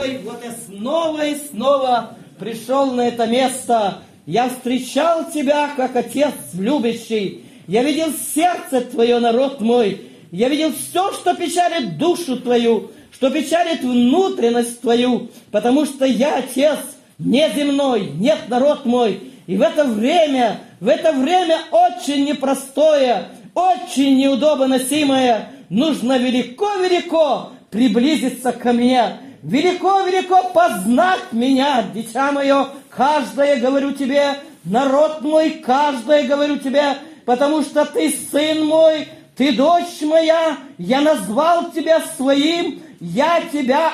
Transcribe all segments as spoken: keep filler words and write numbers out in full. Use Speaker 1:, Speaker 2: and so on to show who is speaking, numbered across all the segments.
Speaker 1: Вот я снова и снова пришел на это место. Я встречал тебя, как Отец любящий. Я видел сердце твое, народ мой. Я видел все, что печалит душу твою, что печалит внутренность твою, потому что я Отец неземной, нет, народ мой. И в это время, в это время очень непростое, очень неудобоносимое, нужно велико-велико приблизиться ко мне. Велико-велико познать меня, дитя мое, каждое говорю тебе, народ мой, каждое говорю тебе, потому что ты сын мой, ты дочь моя, я назвал тебя своим, я тебя,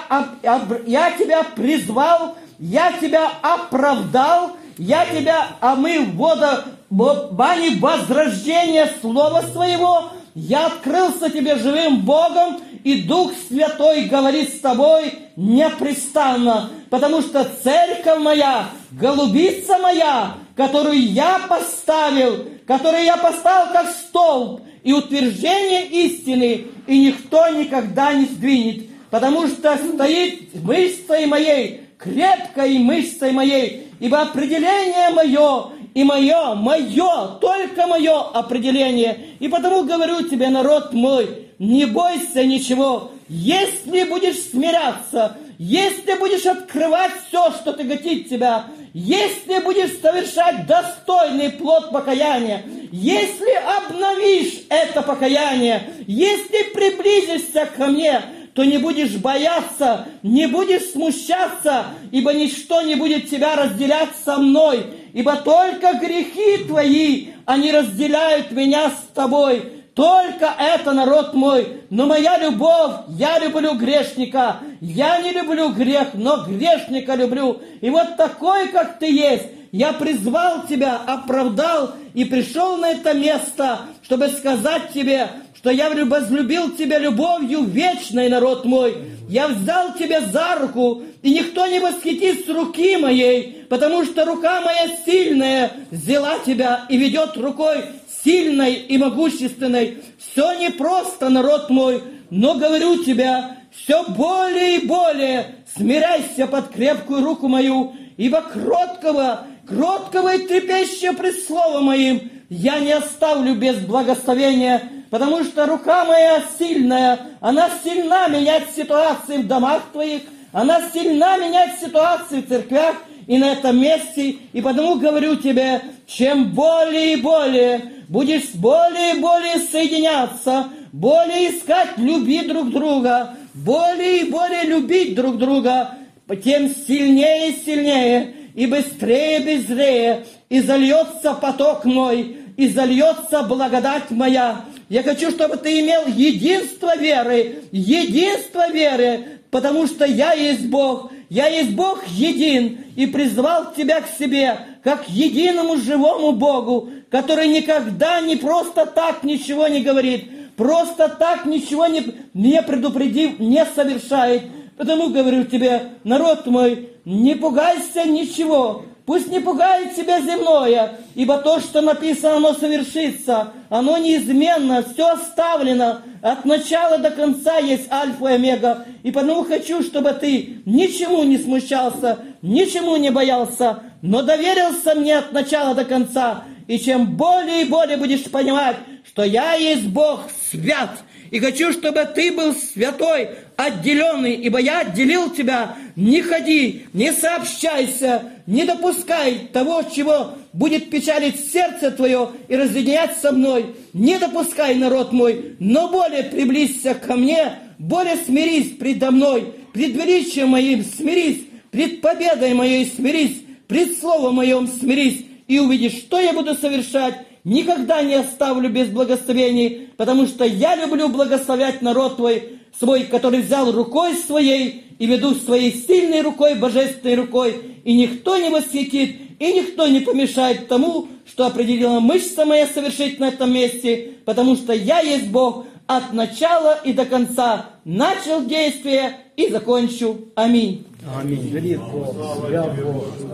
Speaker 1: я тебя призвал, я тебя оправдал, я тебя омыл в вода, в бане возрождения слова своего, я открылся тебе живым Богом, и Дух Святой говорит с тобой непрестанно, потому что церковь моя, голубица моя, которую я поставил, которую я поставил как столб и утверждение истины, и никто никогда не сдвинет, потому что стоит мышцей моей, крепкой мышцей моей, ибо определение мое, и мое, мое, только мое определение. И потому говорю тебе, народ мой, не бойся ничего. Если будешь смиряться, если будешь открывать все, что тяготит тебя, если будешь совершать достойный плод покаяния, если обновишь это покаяние, если приблизишься ко мне, то не будешь бояться, не будешь смущаться, ибо ничто не будет тебя разделять со мной, ибо только грехи твои, они разделяют меня с тобой. Только это, народ мой, но моя любовь, я люблю грешника, я не люблю грех, но грешника люблю. И вот такой, как ты есть, я призвал тебя, оправдал и пришел на это место, чтобы сказать тебе, что я возлюбил тебя любовью вечной, народ мой. Я взял тебя за руку, и никто не восхитит с руки моей, потому что рука моя сильная взяла тебя и ведет рукой сильной и могущественной. Все непросто, народ мой, но говорю тебе, все более и более смиряйся под крепкую руку мою, ибо кроткого, кроткого и трепещущего пред словом моим я не оставлю без благословения, потому что рука моя сильная, она сильна менять ситуации в домах твоих, она сильна менять ситуации в церквях и на этом месте, и потому говорю тебе, чем более и более будешь более и более соединяться, более искать любить друг друга, более и более любить друг друга, тем сильнее и сильнее, и быстрее и быстрее, и зальется поток мой, и зальется благодать моя. Я хочу, чтобы ты имел единство веры, единство веры, потому что я есть Бог, я есть Бог един, и призвал тебя к себе, как единому живому Богу, который никогда не просто так ничего не говорит, просто так ничего не, не предупредив, не совершает. Потому говорю тебе, народ мой, не пугайся ничего, пусть не пугает тебя земное, ибо то, что написано, оно совершится, оно неизменно, все оставлено, от начала до конца есть альфа и омега, и потому хочу, чтобы ты ничему не смущался, ничему не боялся, но доверился мне от начала до конца, и чем более и более будешь понимать, что я есть Бог свят, и хочу, чтобы ты был святой, отделенный, ибо я отделил тебя. Не ходи, не сообщайся, не допускай того, чего будет печалить сердце твое и разъединять со мной. Не допускай, народ мой, но более приблизься ко мне, более смирись предо мной, пред величием моим смирись, пред победой моей смирись, пред словом моем смирись, и увидишь, что я буду совершать. Никогда не оставлю без благословений, потому что я люблю благословлять народ твой, свой, который взял рукой своей и веду своей сильной рукой, божественной рукой, и никто не восхитит, и никто не помешает тому, что определила мышца моя совершить на этом месте, потому что я есть Бог от начала и до конца, начал действие и закончу. Аминь.
Speaker 2: Аминь.